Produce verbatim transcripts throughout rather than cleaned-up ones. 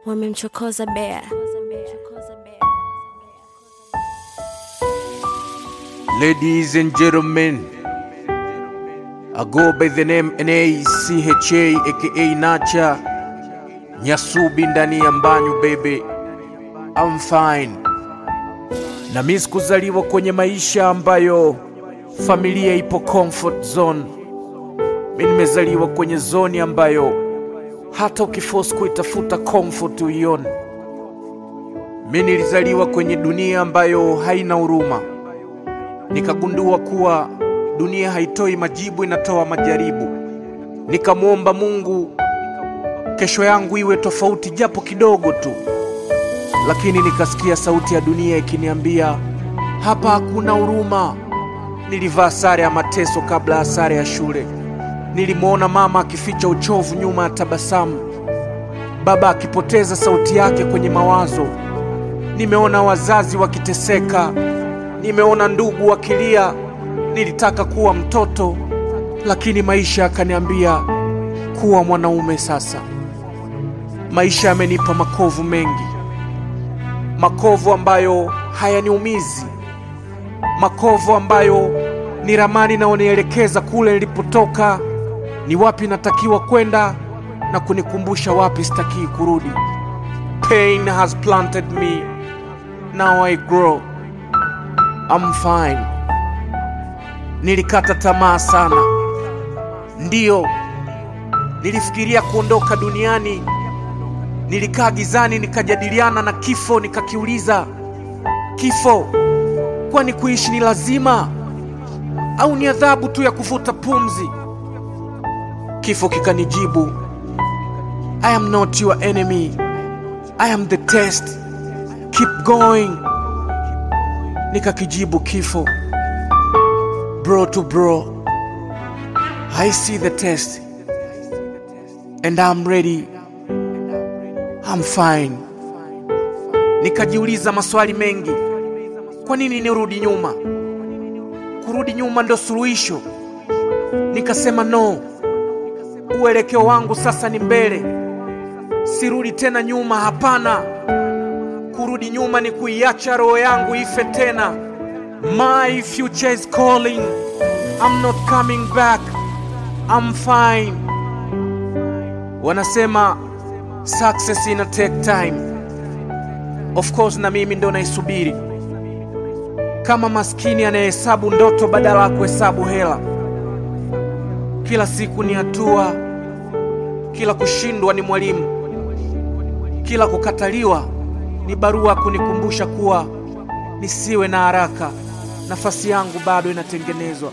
wamemchokoza Bea. Ladies and gentlemen, I go by the name N A C H A aka Nacha Nyasubi ndani ya mbanyu baby. I'm fine. Na mimi sikuzaliwa kwenye maisha ambayo familia ipo comfort zone. Mimi nimezaliwa kwenye zone ambayo hata ukiforce kuitafuta comfort uione. Mimi nilizaliwa kwenye dunia ambayo haina huruma. Nikagundua kuwa dunia haitoi majibu, inatoa majaribu. Nikamuomba Mungu kesho yangu iwe tofauti japo kidogo tu. Lakini nikasikia sauti ya dunia ikiniambia hapa hakuna huruma. Nilivaa sare ya mateso kabla ya sare ya shule. Nilimuona mama akificha uchovu nyuma ya tabasamu, baba akipoteza sauti yake kwenye mawazo. Nimeona wazazi wakiteseka, nimeona ndugu wakilia. Nilitaka kuwa mtoto, lakini maisha yakaniambia kuwa mwanaume sasa. Maisha yamenipa makovu mengi, makovu ambayo hayaniumizi, makovu ambayo ni ramani inaonielekeza kule nilipotoka, ni wapi natakiwa kwenda na kunikumbusha wapi sitaki kurudi. Pain has planted me, now I grow. I'm fine. Nilikata tamaa sana. Ndiyo, nilifikiria kuondoka duniani. Nilikaa gizani nikajadiliana na kifo, nikakiuliza kifo, kwani kuishi ni lazima au ni adhabu tu ya kuvuta pumzi? Kifo kikanijibu, I am not your enemy, I am the test, keep going. Nikakijibu kifo, bro to bro, I see the test and I'm ready, I'm fine. Nikajiuliza maswali mengi. Kwa nini nirudi nyuma? Kurudi nyuma ndo suluhisho? Nikasema no, uelekeo wangu sasa ni mbele. Sirudi tena nyuma, hapana. Kurudi nyuma ni kuiacha roho yangu ife tena. My future is calling, I'm not coming back, I'm fine. Wanasema success ina take time. Of course na mimi ndo naisubiri, kama maskini anayehesabu ndoto badala ya kuhesabu hela. Kila siku ni hatua, kila kushindwa ni mwalimu, kila kukataliwa ni barua kunikumbusha kuwa nisiwe na haraka, nafasi yangu bado inatengenezwa.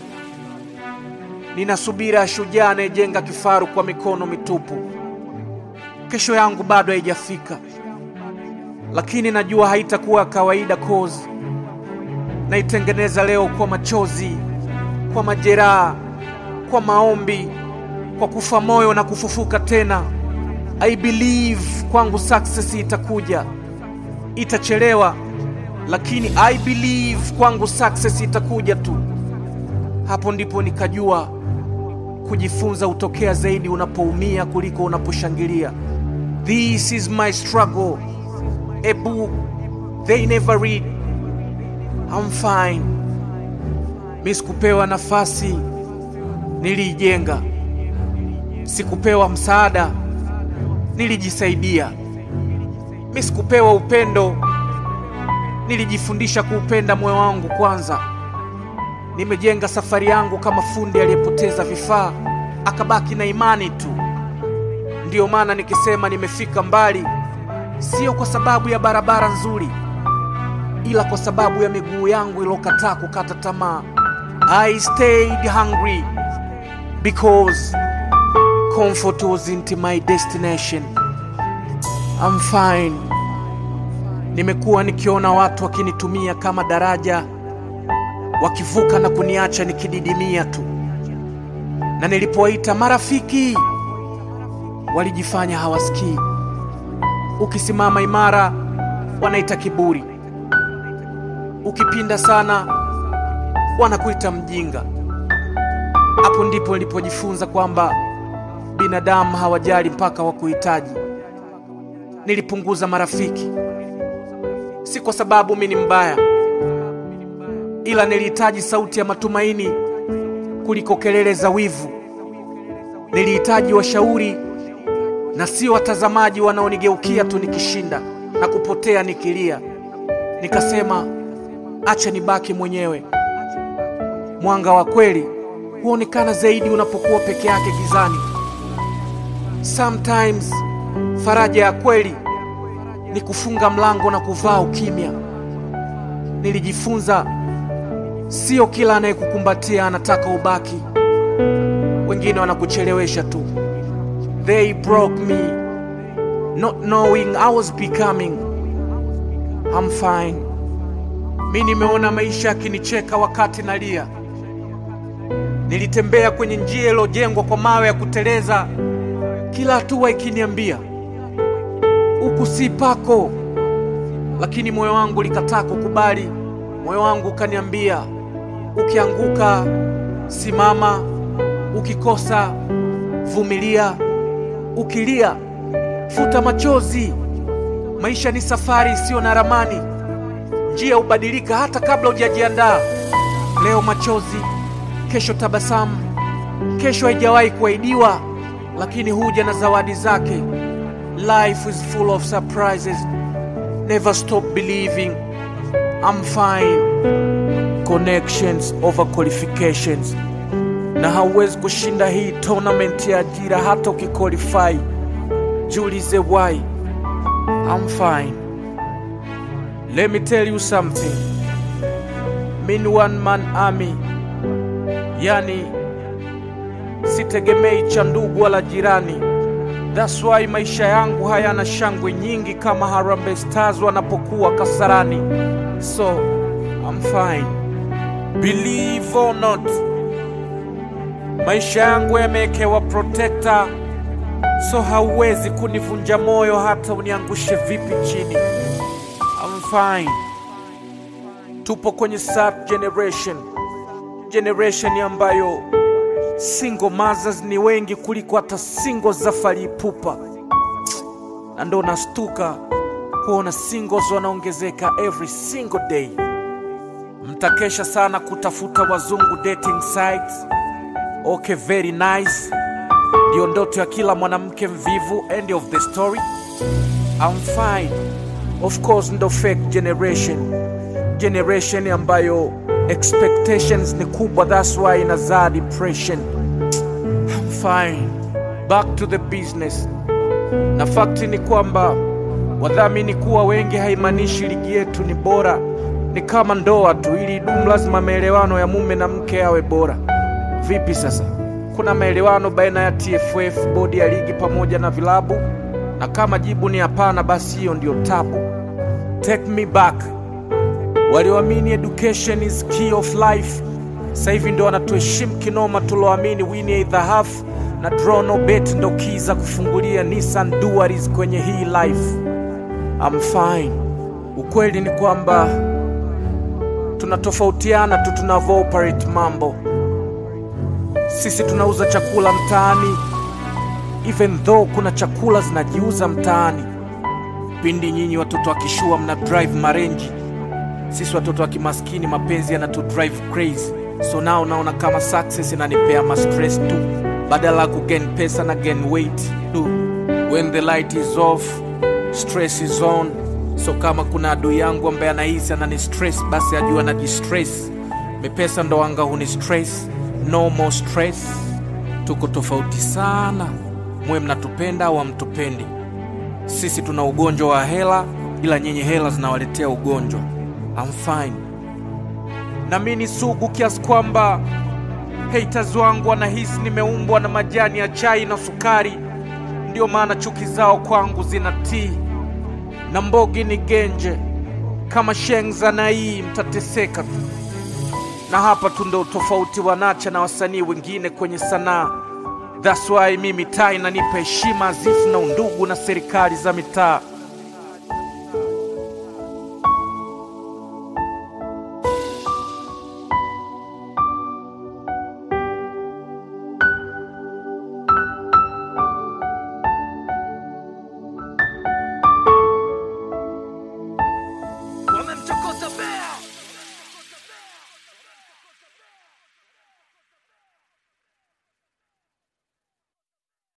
Ninasubiri ya shujaa anayejenga kifaru kwa mikono mitupu. Kesho yangu bado haijafika, lakini najua haitakuwa kawaida cause naitengeneza leo kwa machozi, kwa majeraha, kwa maombi, kwa kufa moyo na kufufuka tena. I believe kwangu success itakuja. Itachelewa, lakini I believe kwangu success itakuja tu. Hapo ndipo nikajua kujifunza utokea zaidi unapoumia kuliko unaposhangilia. This is my struggle, a book they never read. I'm fine. Mimi sikupewa nafasi, niliijenga. Sikupewa msaada, nilijisaidia. Mimi sikupewa upendo, nilijifundisha kuupenda moyo wangu kwanza. Nimejenga safari yangu kama fundi aliyepoteza vifaa akabaki na imani tu. Ndiyo maana nikisema nimefika mbali, sio kwa sababu ya barabara nzuri, ila kwa sababu ya miguu yangu ilokataa kukata tamaa. I stayed hungry because comfort wasn't my destination. I'm fine. Nimekuwa nikiona watu wakinitumia kama daraja, wakivuka na kuniacha nikididimia tu. Na nilipowaita marafiki, walijifanya hawasikii. Ukisimama imara, wanaita kiburi. Ukipinda sana, wanakuita mjinga. Hapo ndipo nilipojifunza kwamba binadamu hawajali mpaka wakuhitaji. nilipunguza marafiki, si kwa sababu mimi ni mbaya, ila nilihitaji sauti ya matumaini kuliko kelele za wivu. Nilihitaji washauri na sio watazamaji wanaonigeukia tu nikishinda na kupotea nikilia. Nikasema acha nibaki mwenyewe. Mwanga wa kweli huonekana zaidi unapokuwa peke yake gizani. Sometimes faraja ya kweli ni kufunga mlango na kuvaa ukimya. Nilijifunza sio kila anayekukumbatia anataka ubaki. Wengine wanakuchelewesha tu. They broke me, not knowing I was becoming. I'm fine. Mimi nimeona maisha yakinicheka wakati nalia. Nilitembea kwenye njia iliyojengwa kwa mawe ya kuteleza, kila hatua ikiniambia huku si pako. Lakini moyo wangu likataa kukubali. Moyo wangu kaniambia ukianguka simama, ukikosa vumilia, ukilia futa machozi. Maisha ni safari isiyo na ramani. Njia hubadilika hata kabla hujajiandaa. Leo machozi, kesho tabasamu. Kesho haijawahi kuahidiwa, lakini huja na zawadi zake. Life is full of surprises. Never stop believing. I'm fine. Connections over qualifications. Na hauwezi kushinda hii tournament ya ajira hata ukiqualify. Jiulize why. I'm fine. Let me tell you something. Mean one man army. Yani sitegemei cha ndugu wala jirani. That's why maisha yangu hayana shangwe nyingi kama Harambee Stars wanapokuwa Kasarani. So I'm fine. Believe or not, maisha yangu yamewekewa protector. So hauwezi kunivunja moyo hata uniangushe vipi chini. I'm fine. Tupo kwenye sub generation. Generation ambayo single mothers ni wengi kuliko hata single za Fally Ipupa. Na ndo nastuka kuona singles wanaongezeka every single day. Mtakesha sana kutafuta wazungu dating sites. Okay, very nice. Ndio ndoto ya kila mwanamke mvivu. End of the story. I'm fine. Of course ndo fake generation. Generation ambayo expectations ni kubwa, that's why inazaa depression. I'm fine. Back to the business. Na fakti ni kwamba wadhamini kuwa wengi haimaanishi ligi yetu ni bora. Ni kama ndoa tu, ili idumu lazima maelewano ya mume na mke yawe bora. Vipi sasa? Kuna maelewano baina ya T F F, bodi ya ligi pamoja na vilabu? Na kama jibu ni hapana, basi hiyo ndio tabu. Take me back. Walioamini education is key of life, sasa hivi ndo wanatuheshimu kinoma. Tuloamini win either half na draw no bet ndo key za kufungulia Nissan Duaris kwenye hii life. I'm fine. Ukweli ni kwamba tunatofautiana tu tunavyo operate mambo. Sisi tunauza chakula mtaani, even though kuna chakula zinajiuza mtaani. Pindi nyinyi watoto wakishua mna drive marenji, sisi watoto wa kimaskini mapenzi yanatu drive crazy. So now naona kama success inanipea ma stress tu, badala ku gain pesa na gain weight tu. When the light is off, stress is on. So kama kuna adui yangu ambaye anahisi anani stress, basi ajua na distress. Mepesa ndo anga huni stress. No more stress. Tuko tofauti sana. Mwe mnatupenda au hamtupendi. Sisi tuna ugonjwa wa hela, ila nyenye hela zinawaletea ugonjwa. I'm fine. Na mimi ni sugu kiasi kwamba haters wangu wanahisi nimeumbwa na majani ya chai na sukari. Ndio maana chuki zao kwangu zinatii. Na mbogi ni genje, kama shengza na hii mtateseka tu. Na hapa tu ndo tofauti wanacha na wasanii wengine kwenye sanaa. That's why mimi tai na nipa heshima azifu na undugu na serikali za mitaa.